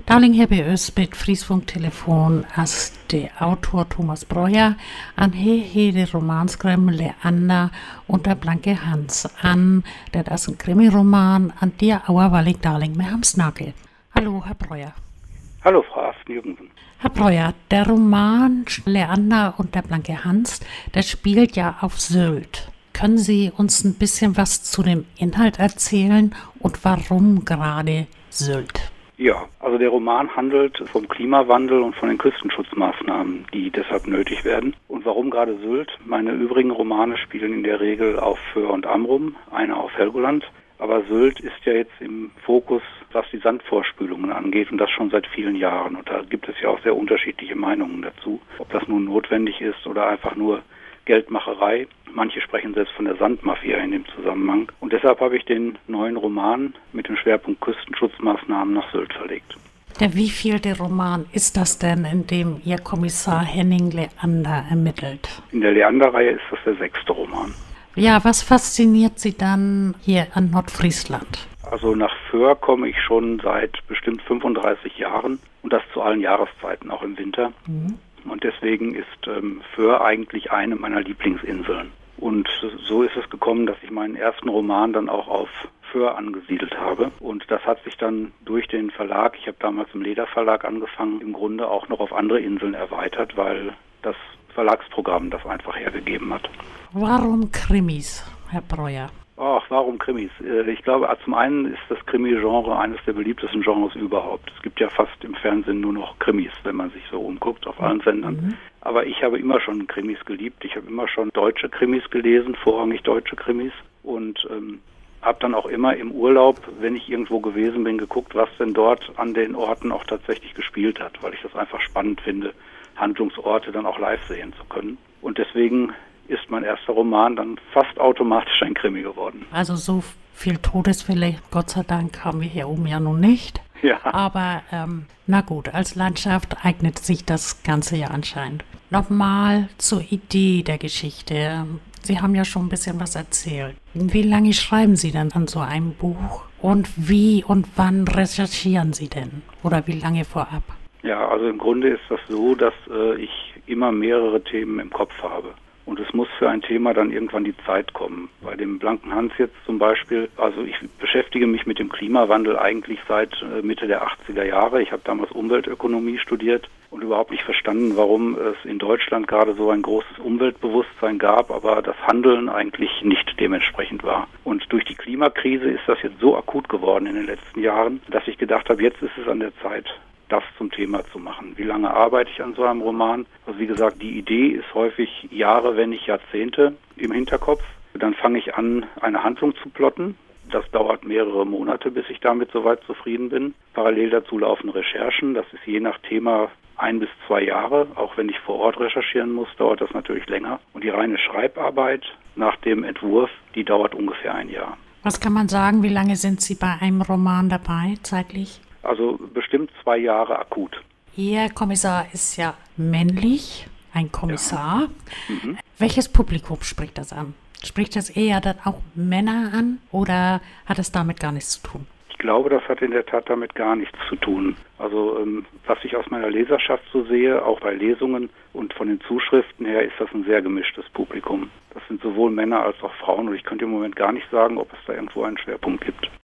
Daling hebben us met Friesfunktelefon als de autor Thomas Breuer an de roman schreven Leander und der blanke Hans an. Dat is een Krimi-Roman an der Auerwallig Daling met hem snakken. Hallo, Herr Breuer. Hallo, Frau Asten-Jürgensen. Herr Breuer, der Roman Leander und der blanke Hans, der spielt ja auf Sylt. Können Sie uns ein bisschen was zu dem Inhalt erzählen und warum gerade Sylt? Ja, also der Roman handelt vom Klimawandel und von den Küstenschutzmaßnahmen, die deshalb nötig werden. Und warum gerade Sylt? Meine übrigen Romane spielen in der Regel auf Föhr und Amrum, einer auf Helgoland. Aber Sylt ist ja jetzt im Fokus, was die Sandvorspülungen angeht, und das schon seit vielen Jahren. Und da gibt es ja auch sehr unterschiedliche Meinungen dazu, ob das nun notwendig ist oder einfach nur Geldmacherei. Manche sprechen selbst von der Sandmafia in dem Zusammenhang. Und deshalb habe ich den neuen Roman mit dem Schwerpunkt Küstenschutzmaßnahmen nach Sylt verlegt. Der wievielte Roman ist das denn, in dem Ihr Kommissar Henning Leander ermittelt? In der Leander-Reihe ist das der 6. Roman. Ja, was fasziniert Sie dann hier an Nordfriesland? Also nach Föhr komme ich schon seit bestimmt 35 Jahren und das zu allen Jahreszeiten, auch im Winter. Und deswegen ist Föhr eigentlich eine meiner Lieblingsinseln. Und so ist es gekommen, dass ich meinen ersten Roman dann auch auf Föhr angesiedelt habe. Und das hat sich dann durch den Verlag, ich habe damals im Lederverlag angefangen, im Grunde auch noch auf andere Inseln erweitert, weil das Verlagsprogramm das einfach hergegeben hat. Warum Krimis, Herr Breuer? Ach, warum Krimis? Ich glaube, zum einen ist das Krimi-Genre eines der beliebtesten Genres überhaupt. Es gibt ja fast im Fernsehen nur noch Krimis, wenn man sich so umguckt, auf allen Sendern. Aber ich habe immer schon Krimis geliebt. Ich habe immer schon deutsche Krimis gelesen, vorrangig deutsche Krimis. Und habe dann auch immer im Urlaub, wenn ich irgendwo gewesen bin, geguckt, was denn dort an den Orten auch tatsächlich gespielt hat, weil ich das einfach spannend finde, Handlungsorte dann auch live sehen zu können. Und deswegen ist mein erster Roman dann fast automatisch ein Krimi geworden. Also so viel Todesfälle, Gott sei Dank, haben wir hier oben ja nun nicht. Ja. Aber na gut, als Landschaft eignet sich das Ganze ja anscheinend. Nochmal zur Idee der Geschichte. Sie haben ja schon ein bisschen was erzählt. Wie lange schreiben Sie denn an so einem Buch? Und wie und wann recherchieren Sie denn? Oder wie lange vorab? Ja, also im Grunde ist das so, dass ich immer mehrere Themen im Kopf habe. Und es muss für ein Thema dann irgendwann die Zeit kommen. Bei dem blanken Hans jetzt zum Beispiel, also ich beschäftige mich mit dem Klimawandel eigentlich seit Mitte der 80er Jahre. Ich habe damals Umweltökonomie studiert und überhaupt nicht verstanden, warum es in Deutschland gerade so ein großes Umweltbewusstsein gab, aber das Handeln eigentlich nicht dementsprechend war. Und durch die Klimakrise ist das jetzt so akut geworden in den letzten Jahren, dass ich gedacht habe, jetzt ist es an der Zeit, das zum Thema zu machen. Wie lange arbeite ich an so einem Roman? Also wie gesagt, die Idee ist häufig Jahre, wenn nicht Jahrzehnte im Hinterkopf. Dann fange ich an, eine Handlung zu plotten. Das dauert mehrere Monate, bis ich damit soweit zufrieden bin. Parallel dazu laufen Recherchen. Das ist je nach Thema 1 bis 2 Jahre. Auch wenn ich vor Ort recherchieren muss, dauert das natürlich länger. Und die reine Schreibarbeit nach dem Entwurf, die dauert ungefähr 1 Jahr. Was kann man sagen, wie lange sind Sie bei einem Roman dabei, zeitlich? Also bestimmt 2 Jahre akut. Ihr Kommissar ist ja männlich, ein Kommissar. Ja. Welches Publikum spricht das an? Spricht das eher dann auch Männer an oder hat es damit gar nichts zu tun? Ich glaube, das hat in der Tat damit gar nichts zu tun. Also was ich aus meiner Leserschaft so sehe, auch bei Lesungen und von den Zuschriften her, ist das ein sehr gemischtes Publikum. Das sind sowohl Männer als auch Frauen und ich könnte im Moment gar nicht sagen, ob es da irgendwo einen Schwerpunkt gibt.